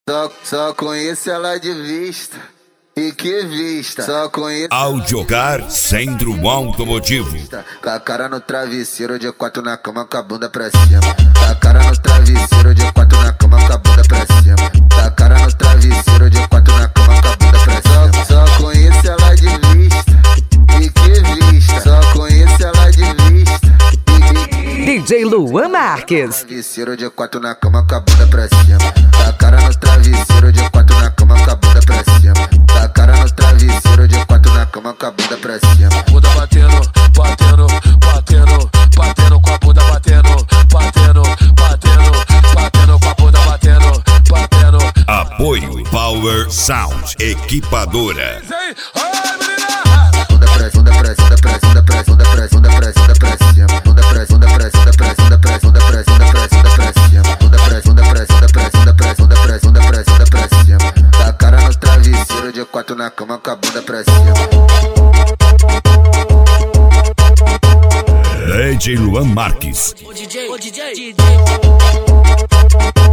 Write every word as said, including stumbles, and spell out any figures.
Só, só conheço ela de vista. E que vista, só conheço. Ao jogar Centro Automotivo. Com a cara no travesseiro, de quatro na cama, com a bunda pra cima. Com a cara no travesseiro, de quatro na cama, com a bunda pra cima. Com a cara no travesseiro, de quatro na cama, com a bunda pra cima. Só, só conheço ela de vista. E que vista, só conheço ela de vista. D J Luan Marques. Travesseiro de quatro na cama, com a bunda pra cima. Com a cara no travesseiro, de quatro na cama, com a bunda pra cima. Com a cara no travesseiro, de quatro na cama, com a bunda pra cima. Bunda batendo, batendo, batendo, batendo com a bunda batendo, batendo, batendo, batendo com a bunda batendo, batendo. Apoio Power Sound Equipadora. Bunda pra bunda pra bunda pra bunda pra bunda pra bunda pra bunda pra cima. Bunda pra bunda pra bunda pra bunda pra bunda pra bunda pra bunda pra cima. Bunda pra bunda pra bunda pra bunda pra bunda pra bunda pra bunda pra cima. Com a cara no travesseiro, de quatro na cama, com a bunda pra cima. D J Luan Marques. O D J, o D J, D J.